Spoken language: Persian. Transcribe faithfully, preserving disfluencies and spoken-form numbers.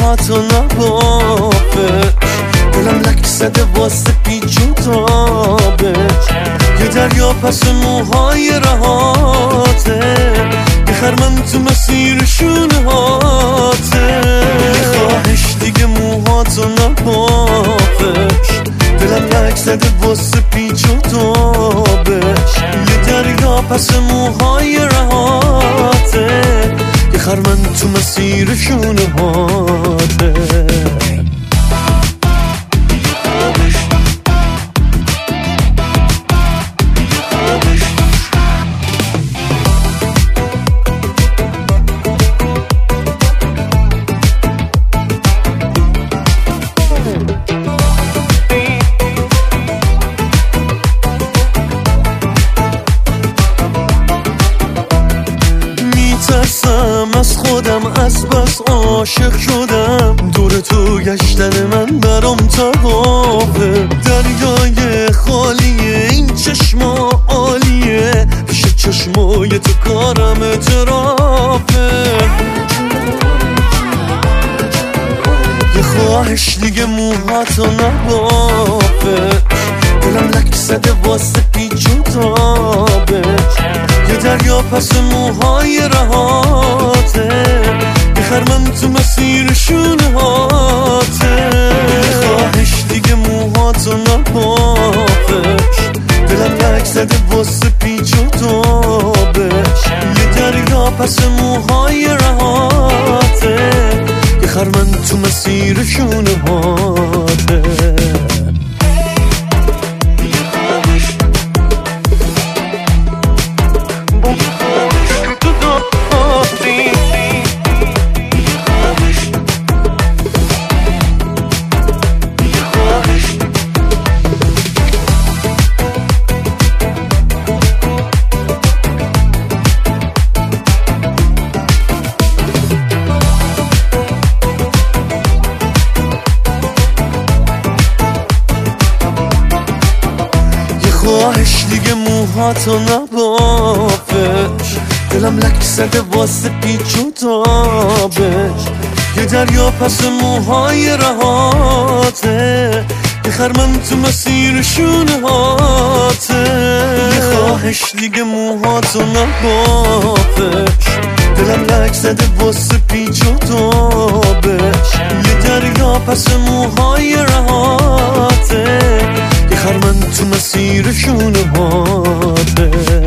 موهاتو نبافش، دلم لک زده واسه پیچ و تابش. یه دریا پس موهای رهاته، یه خرمن تو مسیر شونه هاته. یه خواهش دیگه موهاتو نبافش، دلم لک زده واسه پیچ و تابش. یه دریا پس موهای رهاته، یه خرمن تو مسیر شونه هاته. میترسم از خودم، از بس عاشق شدم. دور تو گشتن من برام طوافه، دریای خالیه این چشما عالیه، پیش چشمای تو کارم اعترافه. یه خواهش دیگه موهاتو نبافه، دلم لک زده واسه پیچ و تابش. یه دریا پس موهای رهاته، یه خرمن تو مسیر شونه هاته. یه خواهش دیگه موهاتو نبافش، دلم لک زده واسه پیچ و تابش. یه دریا پس موهای رهاته، یه خرمن تو مسیر شونه هاته. خواهش دیگه موهاتو نبافش، دلم لک زده واسه پیچ و تابش. یه دریا پس موهای رهاته، یه خرمن تو مسیر شونه هاته. یه خواهش دیگه موهاتو نبافش، دلم لک زده واسه پیچ و تابش. یه دریا پس موهای رهاته، یه خرمن تو مسیر شونه هاته.